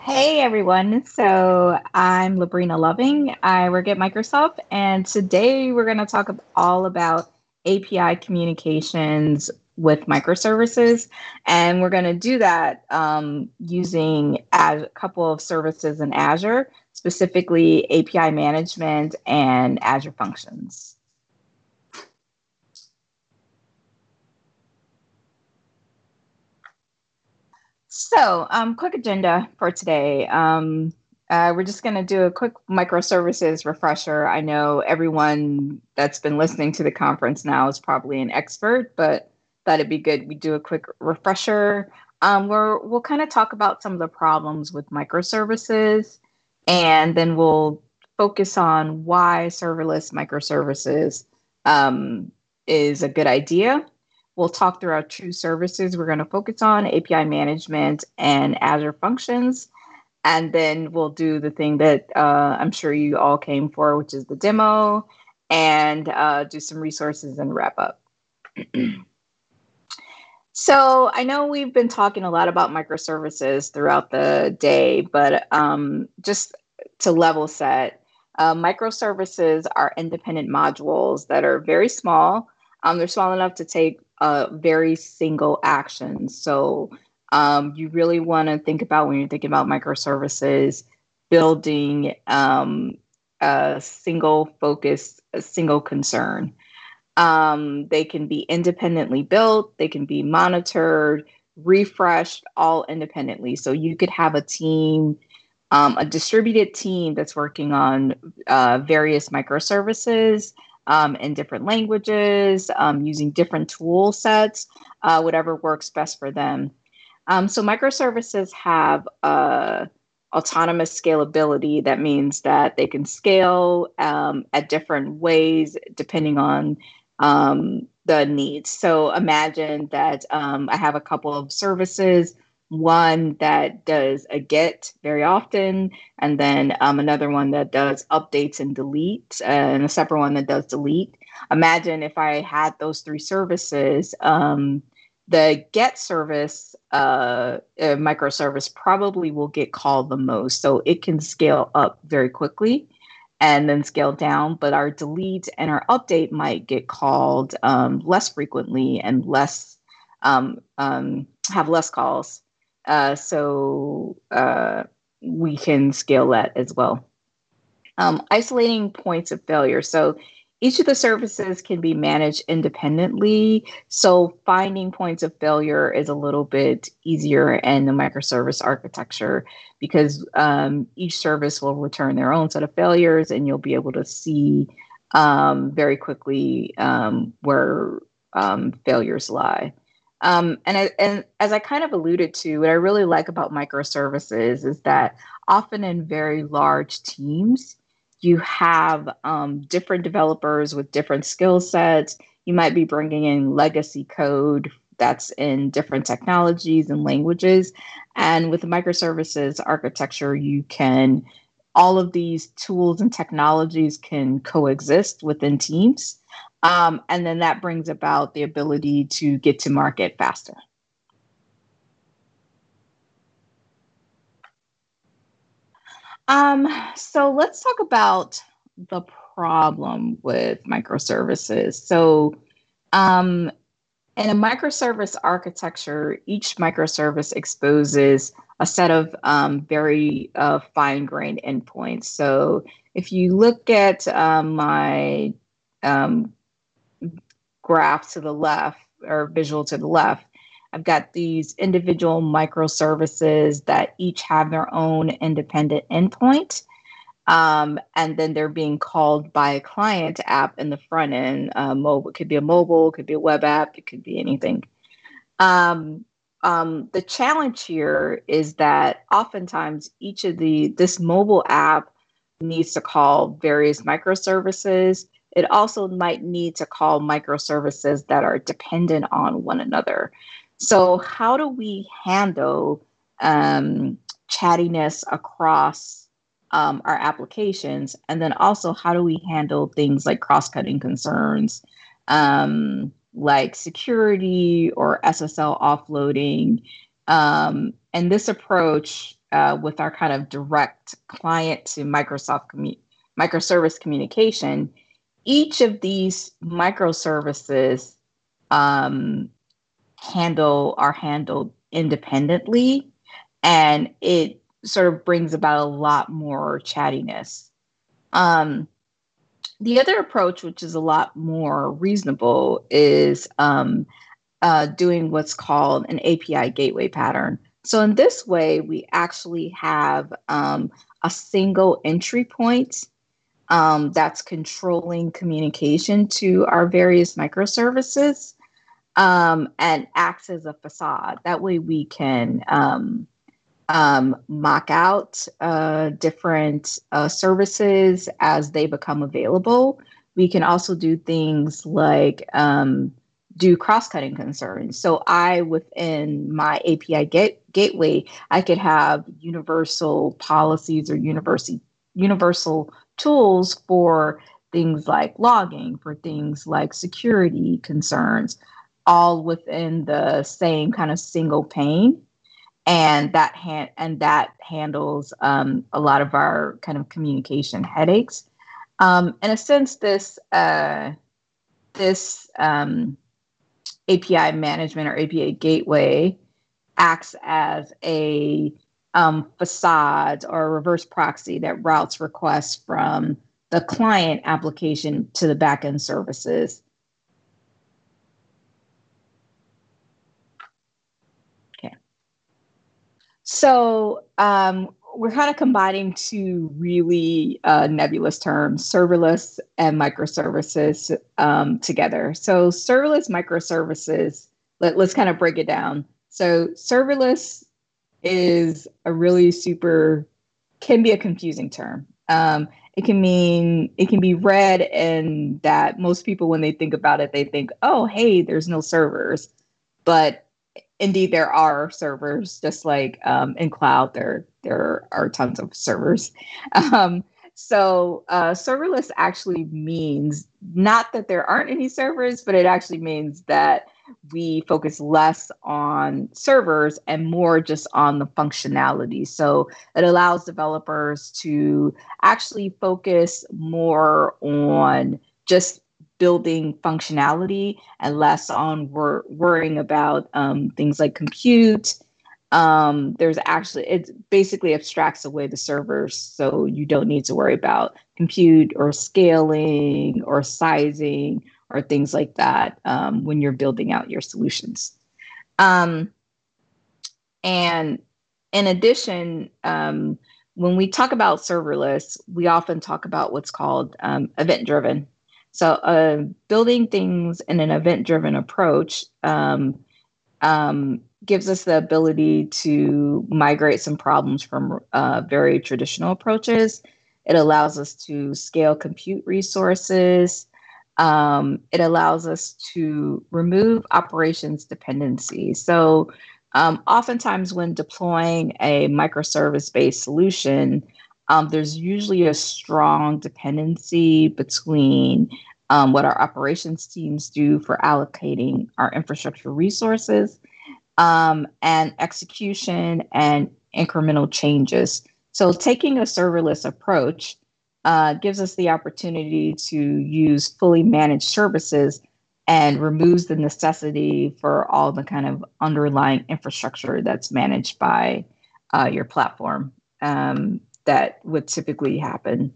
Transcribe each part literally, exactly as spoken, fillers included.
Hey everyone. So I'm Labrina Loving. I work at Microsoft, and today we're going to talk ab- all about A P I communications with microservices. And we're going to do that um, using a couple of services in Azure, specifically A P I management and Azure Functions. So, um, quick agenda for today. Um, uh, we're just going to do a quick microservices refresher. I know everyone that's been listening to the conference now is probably an expert, but thought it'd be good we do a quick refresher. Um, where we'll kind of talk about some of the problems with microservices, and then we'll focus on why serverless microservices um, is a good idea. We'll talk through our two services we're going to focus on: A P I management and Azure Functions. And then we'll do the thing that uh, I'm sure you all came for, which is the demo, and uh, do some resources and wrap up. So I know we've been talking a lot about microservices throughout the day, but um, just to level set, uh, microservices are independent modules that are very small. Um, they're small enough to take uh, very single actions. So um, you really want to think about, when you're thinking about microservices, building um, a single focus, a single concern. Um, they can be independently built, they can be monitored, refreshed, all independently. So you could have a team, um, a distributed team that's working on uh, various microservices um, in different languages, um, using different tool sets, uh, whatever works best for them. Um, so microservices have uh, autonomous scalability. That means that they can scale um, at different ways depending on um, the needs. So imagine that um, I have a couple of services, one that does a get very often, and then um, another one that does updates and delete, and a separate one that does delete. Imagine if I had those three services. Um, the get service uh, uh, microservice probably will get called the most. So it can scale up very quickly and then scale down. But our delete and our update might get called um, less frequently and less um, um, have less calls. Uh, so uh, we can scale that as well. Um, isolating points of failure. So each of the services can be managed independently. So finding points of failure is a little bit easier in the microservice architecture because um, each service will return their own set of failures, and you'll be able to see um, very quickly um, where um, failures lie. Um, and, I, and as I kind of alluded to, what I really like about microservices is that often in very large teams, you have um, different developers with different skill sets. You might be bringing in legacy code that's in different technologies and languages. And with the microservices architecture, you can, all of these tools and technologies can coexist within teams. Um, and then that brings about the ability to get to market faster. Um, so let's talk about the problem with microservices. So, um, in a microservice architecture, each microservice exposes a set of um, very uh, fine-grained endpoints. So, if you look at um, my um, graph to the left or visual to the left, I've got these individual microservices that each have their own independent endpoint. Um, and then they're being called by a client app in the front end. Uh, mobile, it could be a mobile, it could be a web app, it could be anything. Um, um, the challenge here is that oftentimes each of the this mobile app needs to call various microservices. It also might need to call microservices that are dependent on one another. So, how do we handle um, chattiness across um, our applications? And then also, how do we handle things like cross cutting concerns? Um, like security or S S L offloading. Um, and this approach uh, with our kind of direct client to Microsoft commu- microservice communication, each of these microservices um, handle are handled independently, and it sort of brings about a lot more chattiness. Um, the other approach, which is a lot more reasonable, is um, uh, doing what's called an A P I gateway pattern. So in this way, we actually have um, a single entry point um, that's controlling communication to our various microservices um, and acts as a facade. That way we can um, um, mock out uh, different uh, services as they become available. We can also do things like um, do cross-cutting concerns. So I, within my A P I get- gateway, I could have universal policies or universal universal tools for things like logging, for things like security concerns, all within the same kind of single pane, and that hand and that handles um, a lot of our kind of communication headaches. Um, in a sense, this uh, this um, A P I management or A P I gateway acts as a um, facade or a reverse proxy that routes requests from the client application to the backend services. Okay. So um, we're kind of combining two really uh, nebulous terms, serverless and microservices, um, together. So serverless microservices, let, let's kind of break it down. So serverless is a really super, can be a confusing term. Um, it can mean, it can be read in that most people, when they think about it, they think, oh, hey, there's no servers. But indeed, there are servers, just like um, in cloud, there there are tons of servers. Um, so uh, serverless actually means not that there aren't any servers, but it actually means that we focus less on servers and more just on the functionality. So it allows developers to actually focus more on just building functionality and less on wor- worrying about um, things like compute. Um, there's actually, it basically abstracts away the servers, so you don't need to worry about compute or scaling or sizing or things like that um, when you're building out your solutions. Um, and in addition, um, when we talk about serverless, we often talk about what's called um, event driven. So, uh, building things in an event driven approach um, um, gives us the ability to migrate some problems from uh, very traditional approaches. It allows us to scale compute resources. Um, it allows us to remove operations dependency. So, um, oftentimes, when deploying a microservice based solution, um, there's usually a strong dependency between um, what our operations teams do for allocating our infrastructure resources um, and execution and incremental changes. So, taking a serverless approach uh, gives us the opportunity to use fully managed services and removes the necessity for all the kind of underlying infrastructure that's managed by uh, your platform um, that would typically happen.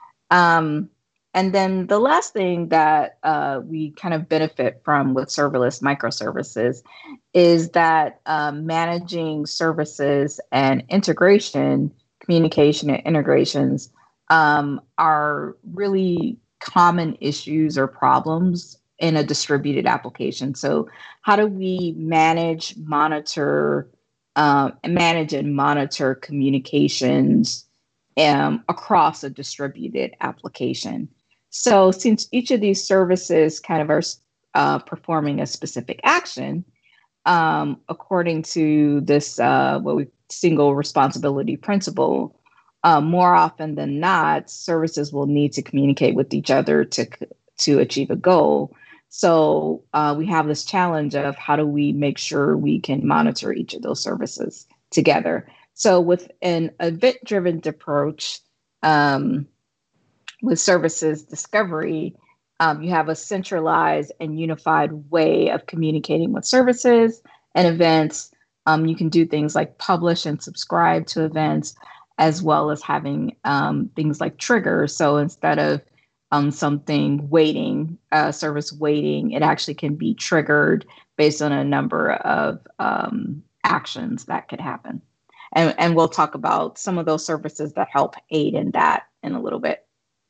Um, and then the last thing that uh, we kind of benefit from with serverless microservices is that um, managing services and integration, communication and integrations um, are really common issues or problems in a distributed application. So, how do we manage, monitor, um, manage and monitor communications um, across a distributed application? So, since each of these services kind of are uh, performing a specific action, um, according to this uh, what we single responsibility principle, uh, more often than not, services will need to communicate with each other to to achieve a goal. So uh, we have this challenge of how do we make sure we can monitor each of those services together. So with an event-driven approach, um, with services discovery, um, you have a centralized and unified way of communicating with services and events. Um, you can do things like publish and subscribe to events, as well as having um, things like triggers. So instead of um, something waiting, uh, service waiting, it actually can be triggered based on a number of um, actions that could happen. And, and we'll talk about some of those services that help aid in that in a little bit.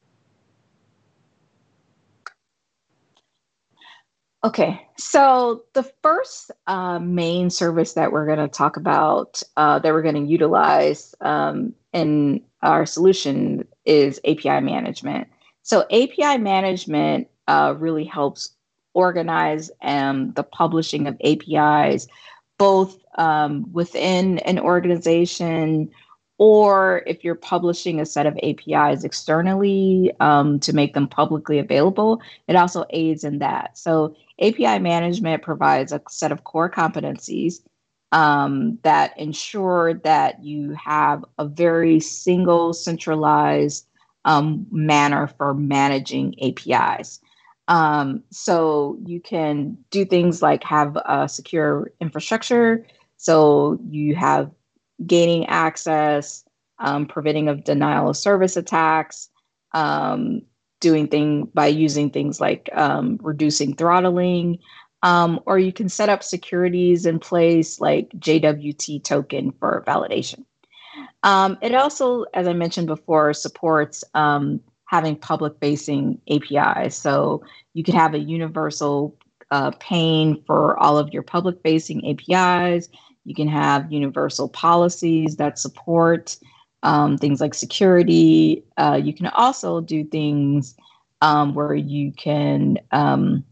Okay, so the first uh, main service that we're going to talk about, uh, that we're going to utilize um, in our solution, is A P I management. So A P I management uh, really helps organize um, the publishing of A P Is, both um, within an organization, or if you're publishing a set of A P Is externally um, to make them publicly available, it also aids in that. So A P I management provides a set of core competencies um, that ensure that you have a very single, centralized um, manner for managing A P Is. Um, so you can do things like have a secure infrastructure. So you have gaining access, um, preventing of denial of service attacks, um, doing thing by using things like um, reducing throttling, um, or you can set up securities in place like J W T token for validation. Um, it also, as I mentioned before, supports um, having public-facing A P Is. So you could have a universal uh, pane for all of your public-facing A P Is. You can have universal policies that support um, things like security. Uh, you can also do things um, where you can, um,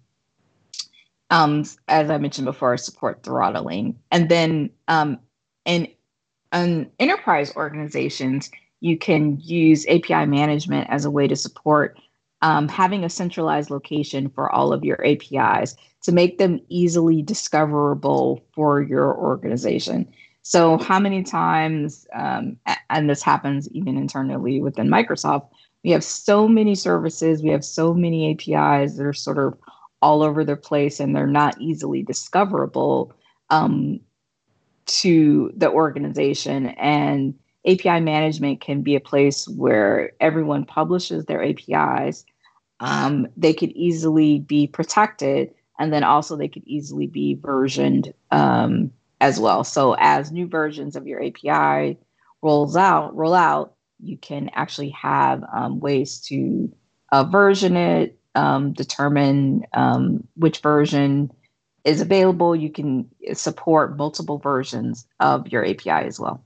um, as I mentioned before, support throttling. And then um, in in enterprise organizations, you can use A P I management as a way to support um, having a centralized location for all of your A P Is to make them easily discoverable for your organization. So, how many times, um, and this happens even internally within Microsoft, we have so many services, we have so many A P Is that are sort of all over the place and they're not easily discoverable. Um, to the organization. And A P I management can be a place where everyone publishes their A P Is. Um, they could easily be protected, and then also they could easily be versioned um, as well. So as new versions of your A P I rolls out, roll out, you can actually have um, ways to uh, version it, um, determine um, which version is available. You can support multiple versions of your A P I as well.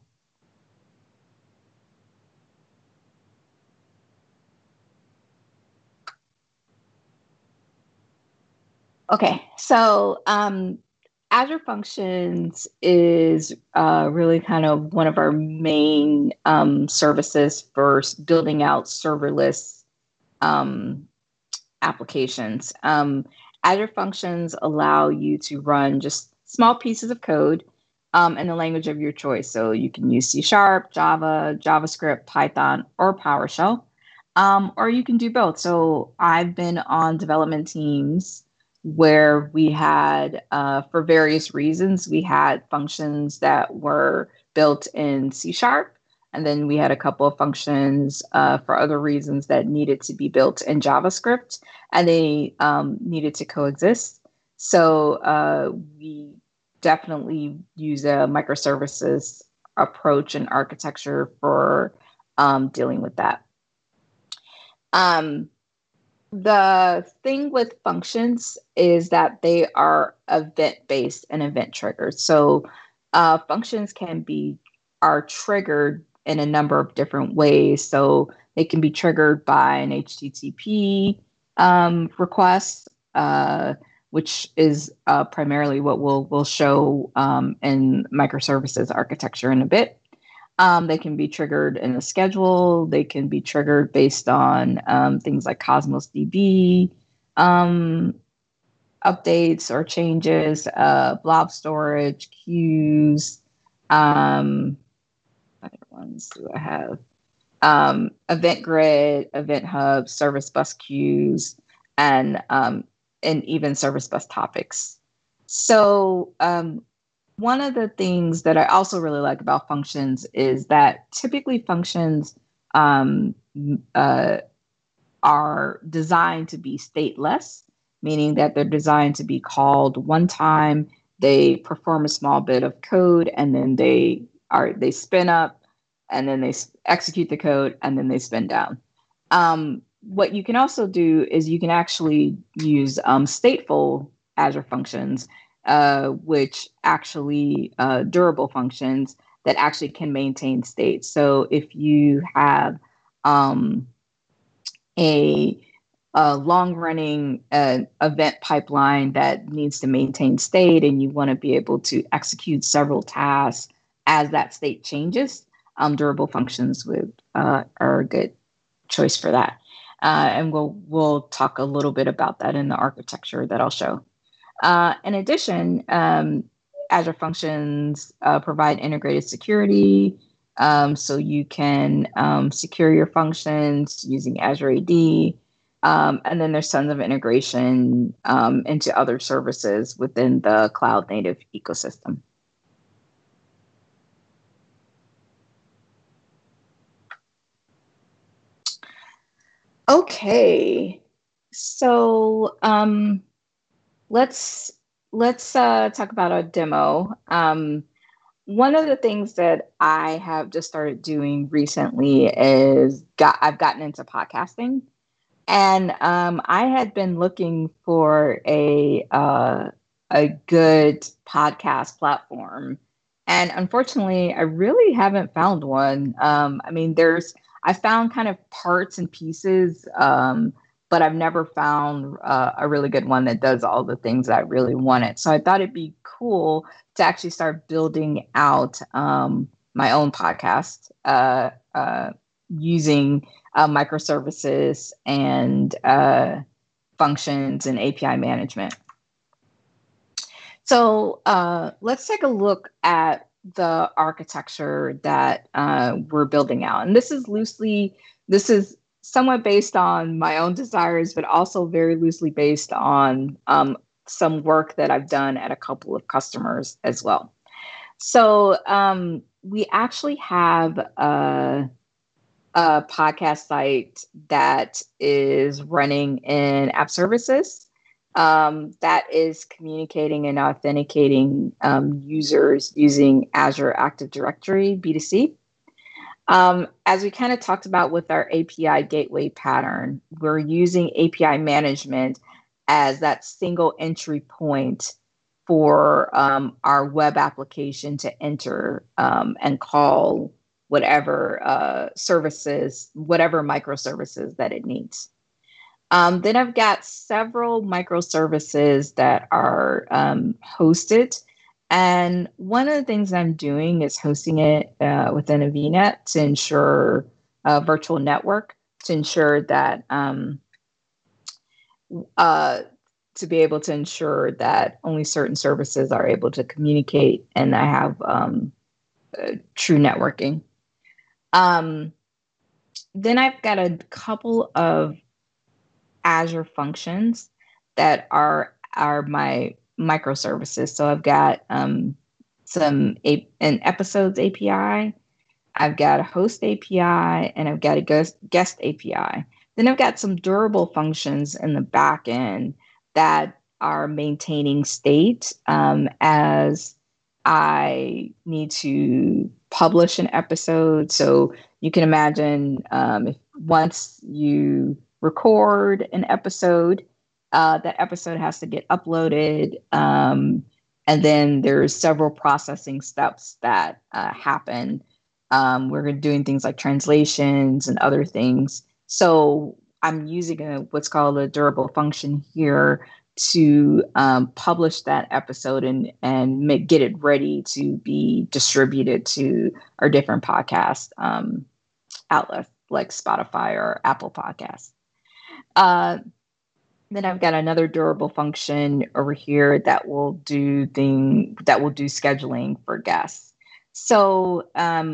Okay, so um, Azure Functions is uh, really kind of one of our main um, services for building out serverless um, applications. Um, Azure Functions allow you to run just small pieces of code um, in the language of your choice. So you can use C Sharp, Java, JavaScript, Python, or PowerShell, um, or you can do both. So I've been on development teams where we had, uh, for various reasons, we had functions that were built in C Sharp, and then we had a couple of functions uh, for other reasons that needed to be built in JavaScript, and they um, needed to coexist. So uh, we definitely use a microservices approach and architecture for um, dealing with that. Um, the thing with functions is that they are event-based and event triggered. So uh, functions can be are triggered in a number of different ways. So they can be triggered by an H T T P um, request, uh, which is uh, primarily what we'll we'll show um, in microservices architecture in a bit. Um, they can be triggered in a schedule. They can be triggered based on um, things like Cosmos D B um, updates or changes, uh, blob storage, queues, um, ones do I have? Um, Event Grid, Event Hub, Service Bus queues, and um, and even Service Bus topics. So um, one of the things that I also really like about functions is that typically functions um, uh, are designed to be stateless, meaning that they're designed to be called one time. They perform a small bit of code, and then they are they spin up, and then they execute the code, and then they spin down. Um, what you can also do is you can actually use um, stateful Azure functions, uh, which actually uh, durable functions that actually can maintain state. So if you have um, a, a long running uh, event pipeline that needs to maintain state and you want to be able to execute several tasks as that state changes, um, durable functions would, uh, are a good choice for that. Uh, and we'll we'll talk a little bit about that in the architecture that I'll show. Uh, in addition, um, Azure Functions uh, provide integrated security, um, so you can um, secure your functions using Azure A D. Um, and then there's tons of integration um, into other services within the cloud native ecosystem. Okay, so um, let's let's uh, talk about a demo. Um, one of the things that I have just started doing recently is got I've gotten into podcasting, and um, I had been looking for a uh, a good podcast platform, and unfortunately, I really haven't found one. Um, I mean, there's I found kind of parts and pieces, um, but I've never found uh, a really good one that does all the things I really wanted. So I thought it'd be cool to actually start building out um, my own podcast uh, uh, using uh, microservices and uh, functions and A P I management. So uh, let's take a look at the architecture that uh, we're building out. And this is loosely, this is somewhat based on my own desires, but also very loosely based on um, some work that I've done at a couple of customers as well. So um, we actually have a, a podcast site that is running in App Services um, that is communicating and authenticating um, users using Azure Active Directory B two C. Um, as we kind of talked about with our A P I gateway pattern, we're using A P I management as that single entry point for um, our web application to enter um, and call whatever uh, services, whatever microservices that it needs. Um, then I've got several microservices that are um, hosted. And one of the things I'm doing is hosting it uh, within a V NET to ensure a virtual network, to ensure that um, uh, to be able to ensure that only certain services are able to communicate and I have um, uh, true networking. Um, then I've got a couple of Azure functions that are are my microservices. So I've got um, some a- an episodes A P I, I've got a host A P I, and I've got a guest, guest A P I. Then I've got some durable functions in the back end that are maintaining state um, as I need to publish an episode. So you can imagine um, if once you record an episode, uh, that episode has to get uploaded. Um, and then there's several processing steps that uh, happen. Um, we're doing things like translations and other things. So I'm using a, what's called a durable function here to um, publish that episode and and make, get it ready to be distributed to our different podcast um, outlets like Spotify or Apple Podcasts. Uh, then I've got another durable function over here that will do thing that will do scheduling for guests. So um,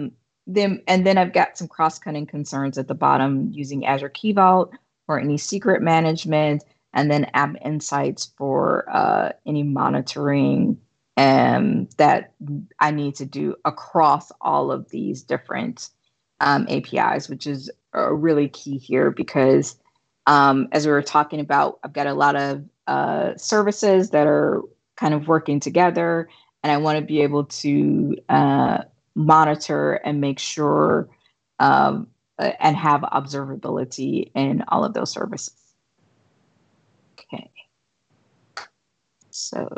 then and then I've got some cross-cutting concerns at the bottom using Azure Key Vault for any secret management, and then App Insights for uh, any monitoring um, that I need to do across all of these different um, A P Is, which is uh, really key here because um, as we were talking about, I've got a lot of uh, services that are kind of working together, and I want to be able to uh, monitor and make sure um, uh, and have observability in all of those services. Okay, so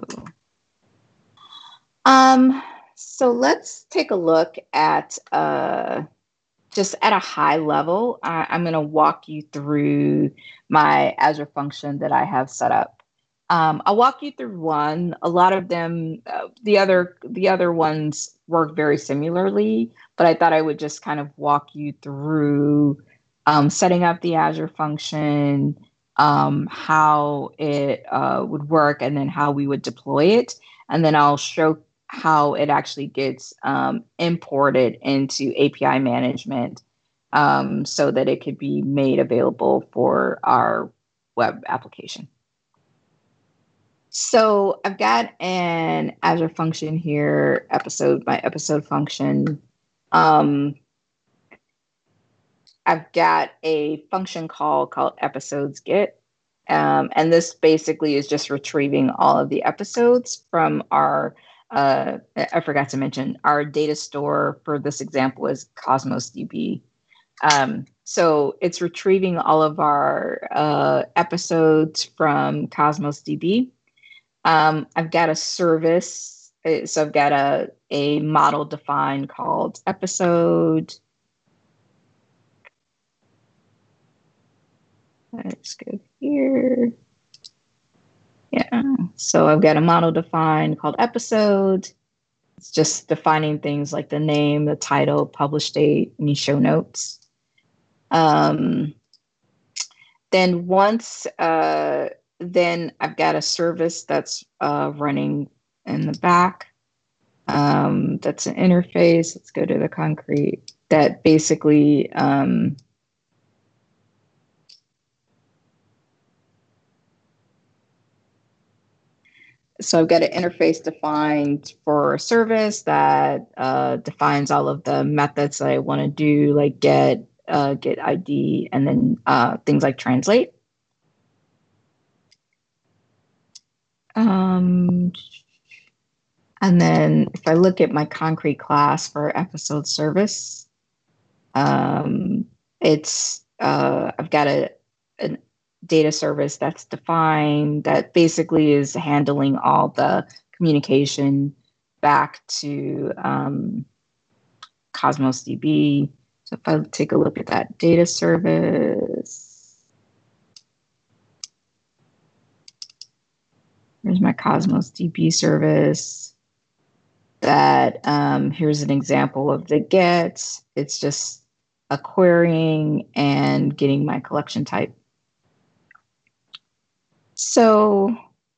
um, so let's take a look at uh, just at a high level. I, I'm going to walk you through my Azure function that I have set up. Um, I'll walk you through one. A lot of them, uh, the other the other ones work very similarly, but I thought I would just kind of walk you through um, setting up the Azure function, um, how it uh, would work, and then how we would deploy it. And then I'll show how it actually gets um, imported into A P I management um, so that it could be made available for our web application. So I've got an Azure function here, episode by episode function. Um, I've got a function call called episodes get. Um, and this basically is just retrieving all of the episodes from our, uh, I forgot to mention, our data store for this example is Cosmos D B. Um, so it's retrieving all of our uh, episodes from Cosmos D B. Um, I've got a service. uh, So I've got a, a model defined called episode. Let's go here. Yeah. So I've got a model defined called episode. It's just defining things like the name, the title, publish date, any show notes. Um, then once, uh, then I've got a service that's uh, running in the back. Um, that's an interface. Let's go to the concrete. That basically um, so I've got an interface defined for a service that uh, defines all of the methods that I want to do, like get, uh, get I D, and then uh, things like translate. Um, and then if I look at my concrete class for episode service, um, it's uh, I've got a an data service that's defined that basically is handling all the communication back to um, Cosmos D B. So if I take a look at that data service, here's my Cosmos D B service. That um, here's an example of the get. It's just a querying and getting my collection type. So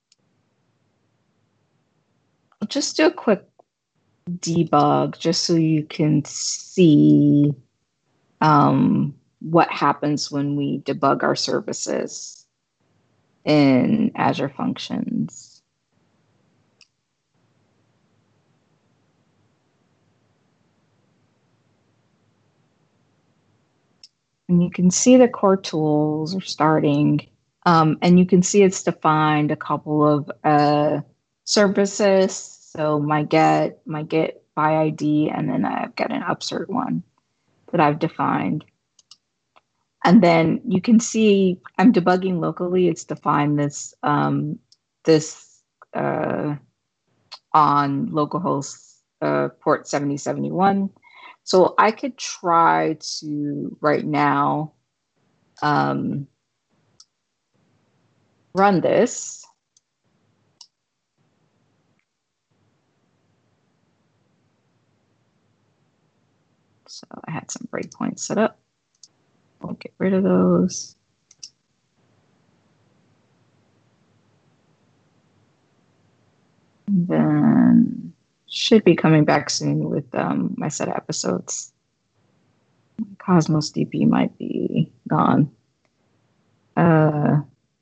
I'll just do a quick debug just so you can see um, what happens when we debug our services in Azure Functions. And you can see the core tools are starting. Um, and you can see it's defined a couple of uh, services. So my get, my get by I D, and then I've got an upsert one that I've defined. And then you can see I'm debugging locally. It's defined this um, this uh, on localhost uh, port seventy seventy-one. So I could try to right now um, run this. So I had some breakpoints set up. We'll get rid of those. And then should be coming back soon with um, my set of episodes. Cosmos D B might be gone. Uh,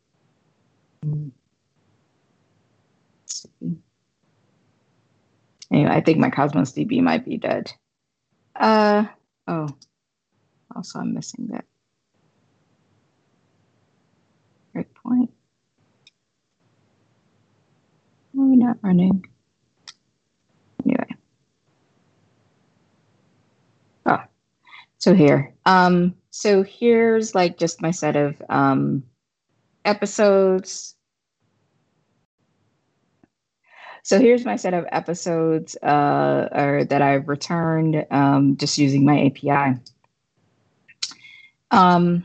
anyway, I think my Cosmos D B might be dead. Uh, oh, also I'm missing that breakpoint. Why are we not running? Anyway. Oh, so here. Um, so here's like just my set of um episodes. So here's my set of episodes uh, or that I've returned um, just using my A P I. Um,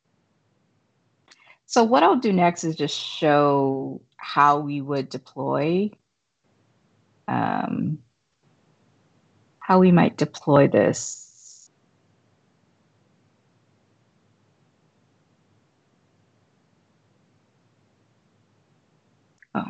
so what I'll do next is just show how we would deploy, um, how we might deploy this. Oh.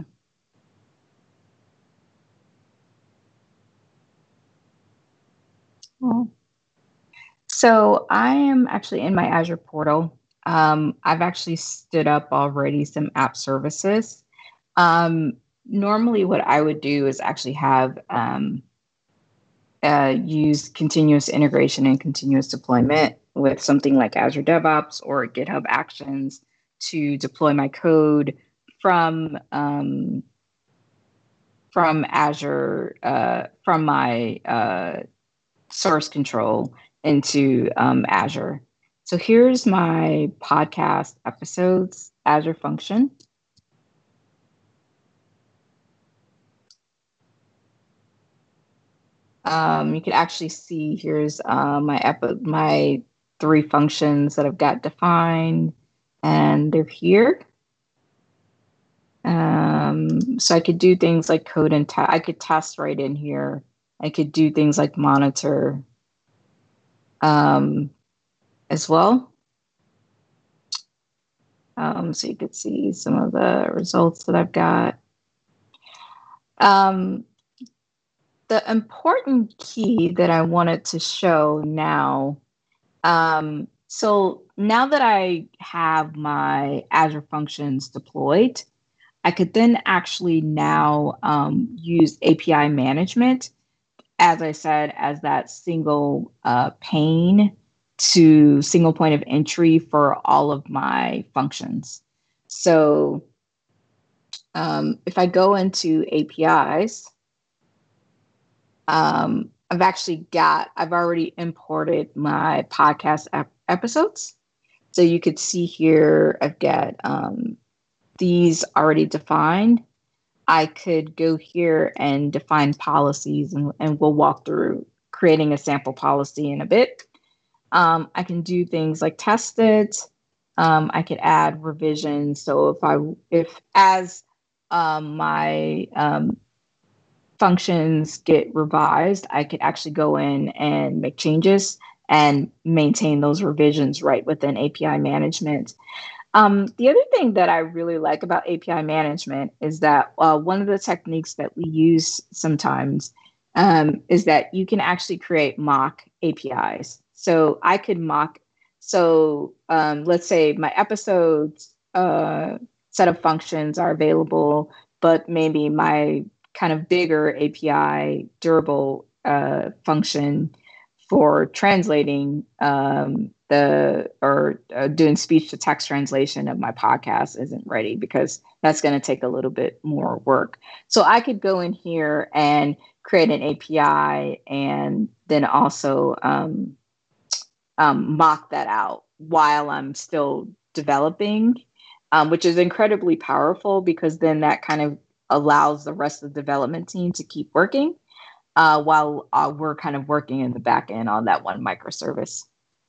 Well, so I am actually in my Azure portal. Um, I've actually stood up already some app services. Um, normally, what I would do is actually have um, uh, use continuous integration and continuous deployment with something like Azure DevOps or GitHub Actions to deploy my code from um, from Azure uh, from my uh, source control into um, Azure. So here's my podcast episodes Azure function. Um, you can actually see here's uh, my epi- my three functions that I've got defined, and they're here. Um, so I could do things like code and test. I could test right in here. I could do things like monitor um, as well. Um, so you could see some of the results that I've got. Um, the important key that I wanted to show now. Um, so now that I have my Azure functions deployed, I could then actually now um, use A P I management, as I said, as that single uh, pane to single point of entry for all of my functions. So um, if I go into A P Is, um, I've actually got, I've already imported my podcast ep- episodes. So you could see here, I've got um, these already defined. I could go here and define policies, and, and we'll walk through creating a sample policy in a bit. Um, I can do things like test it. Um, I could add revisions. So if I, if as um, my um, functions get revised, I could actually go in and make changes and maintain those revisions right within A P I management. Um, the other thing that I really like about A P I management is that uh, one of the techniques that we use sometimes um, is that you can actually create mock A P Is. So I could mock, so um, let's say my episodes uh, set of functions are available, but maybe my kind of bigger A P I durable uh, function for translating um, the or uh, doing speech to text translation of my podcast isn't ready because that's going to take a little bit more work. So I could go in here and create an A P I and then also um, um, mock that out while I'm still developing, um, which is incredibly powerful because then that kind of allows the rest of the development team to keep working uh, while uh, we're kind of working in the back end on that one microservice.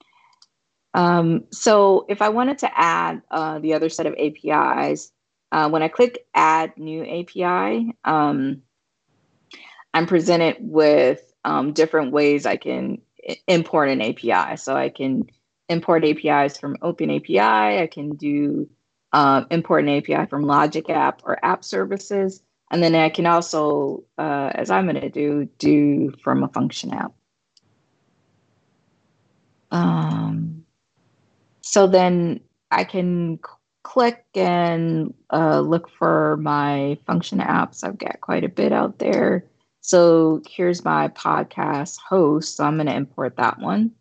Um, so if I wanted to add uh, the other set of A P Is, uh, when I click Add New A P I, um, I'm presented with um, different ways I can import an A P I. So I can import A P Is from OpenAPI. I can do uh, import an A P I from Logic App or App Services. And then I can also, uh, as I'm going to do, do from a function app. Um, so then I can c- click and uh, look for my function apps. I've got quite a bit out there. So here's my podcast host. So I'm going to import that one.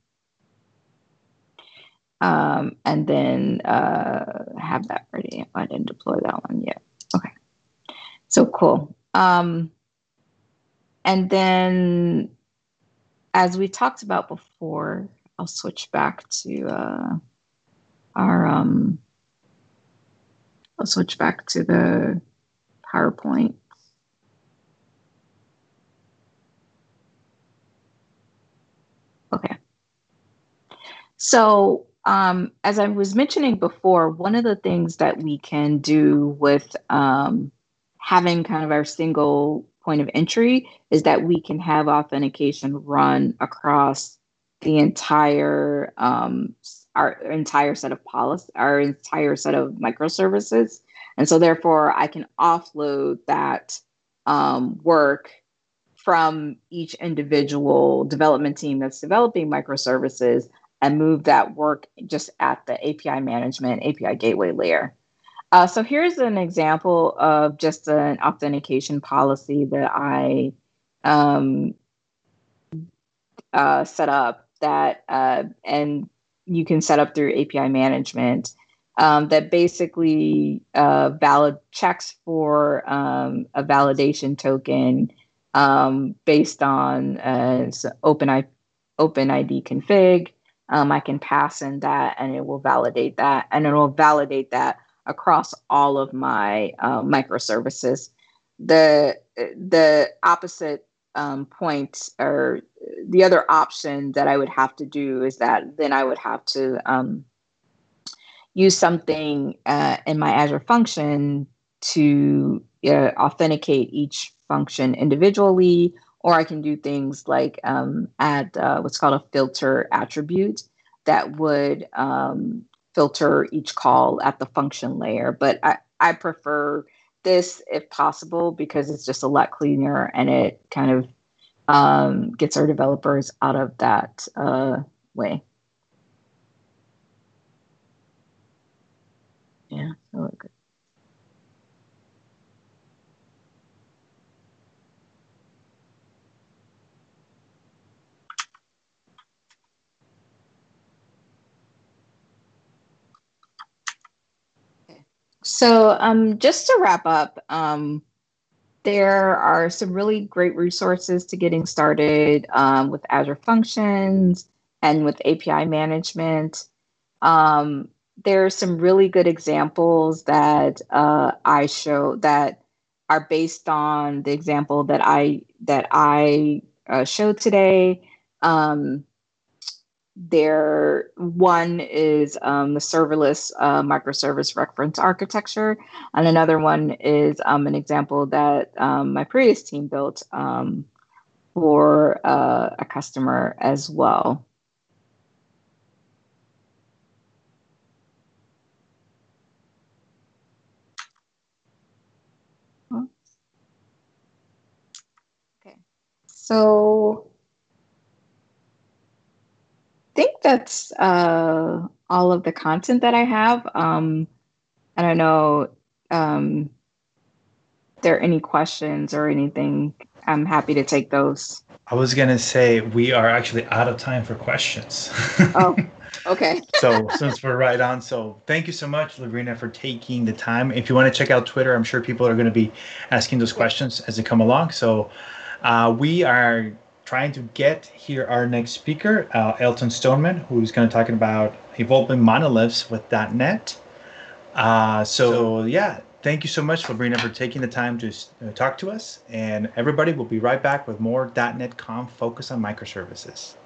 Um, and then uh, have that ready. I didn't deploy that one yet. Okay. So cool. Um, and then, as we talked about before, I'll switch back to uh, our, um, I'll switch back to the PowerPoint. Okay. So, um, as I was mentioning before, one of the things that we can do with um, having kind of our single point of entry is that we can have authentication run across the entire um, our entire set of policy, our entire set of microservices, and so therefore I can offload that um, work from each individual development team that's developing microservices and move that work just at the A P I management, A P I gateway layer. Uh, so here's an example of just an authentication policy that I um, uh, set up that, uh, and you can set up through A P I management um, that basically uh, valid checks for um, a validation token um, based on uh, open OpenID config. Um, I can pass in that and it will validate that, and it will validate that across all of my uh, microservices. The the opposite um, point, or the other option that I would have to do is that then I would have to um, use something uh, in my Azure function to uh, authenticate each function individually, or I can do things like um, add uh, what's called a filter attribute that would um, filter each call at the function layer. But I, I prefer this if possible because it's just a lot cleaner and it kind of um, gets our developers out of that uh, way. Yeah, so good. So, um, just to wrap up, um, there are some really great resources to getting started um, with Azure Functions and with A P I management. Um, there are some really good examples that uh, I show that are based on the example that I that I uh, showed today. Um, there, one is um, the serverless uh, microservice reference architecture, and another one is um, an example that um, my previous team built um, for uh, a customer as well. Okay, so I think that's uh, all of the content that I have. Um, I don't know um, if there are any questions or anything. I'm happy to take those. I was going to say we are actually out of time for questions. Oh, okay. So since we're right on, so thank you so much, Labrina, for taking the time. If you want to check out Twitter, I'm sure people are going to be asking those questions as they come along. So uh, we are trying to get here our next speaker, uh, Elton Stoneman, who's going to talk about evolving monoliths with .dot net. Uh, so yeah, thank you so much, Labrina, for taking the time to uh, talk to us. And everybody will be right back with more .dot net Conf focus on microservices.